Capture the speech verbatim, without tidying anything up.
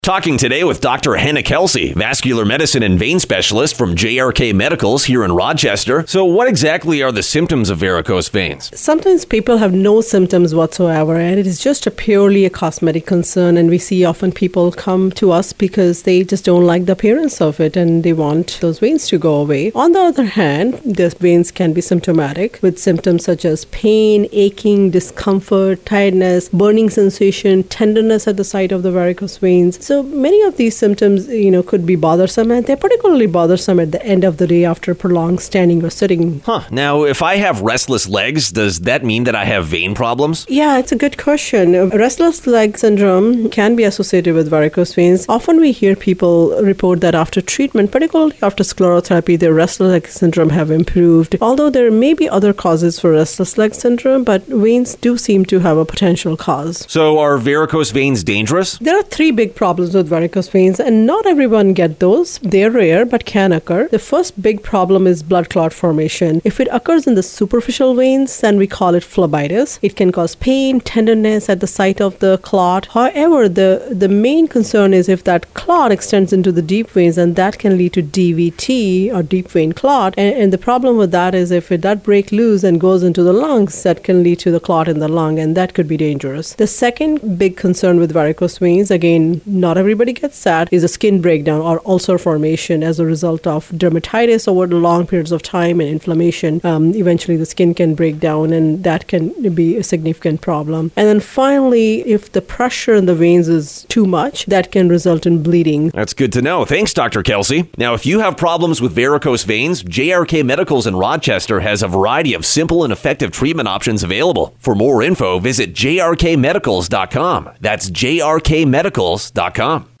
Talking today with Doctor Hannah Kelsey, vascular medicine and vein specialist from J R K Medicals here in Rochester. So what exactly are the symptoms of varicose veins? Sometimes people have no symptoms whatsoever, and it is just a purely a cosmetic concern, and we see often people come to us because they just don't like the appearance of it and they want those veins to go away. On the other hand, the veins can be symptomatic with symptoms such as pain, aching, discomfort, tiredness, burning sensation, tenderness at the site of the varicose veins. So many of these symptoms, you know, could be bothersome, and they're particularly bothersome at the end of the day after prolonged standing or sitting. Huh. Now, if I have restless legs, does that mean that I have vein problems? Yeah, it's a good question. Restless leg syndrome can be associated with varicose veins. Often we hear people report that after treatment, particularly after sclerotherapy, their restless leg syndrome have improved. Although there may be other causes for restless leg syndrome, but veins do seem to have a potential cause. So are varicose veins dangerous? There are three big problems with varicose veins, and not everyone get those. They're rare but can occur. The first big problem is blood clot formation. If it occurs in the superficial veins, then we call it phlebitis. It can cause pain, tenderness at the site of the clot. However, the, the main concern is if that clot extends into the deep veins, and that can lead to D V T or deep vein clot. And, and the problem with that is if it that break loose and goes into the lungs, that can lead to the clot in the lung, and that could be dangerous. The second big concern with varicose veins, again, not everybody gets that, is a skin breakdown or ulcer formation as a result of dermatitis over the long periods of time and inflammation. Um, eventually the skin can break down, and that can be a significant problem. And then finally, if the pressure in the veins is too much, that can result in bleeding. That's good to know. Thanks, Doctor Kelsey. Now, if you have problems with varicose veins, J R K Medicals in Rochester has a variety of simple and effective treatment options available. For more info, visit j r k medicals dot com. That's j r k medicals dot com.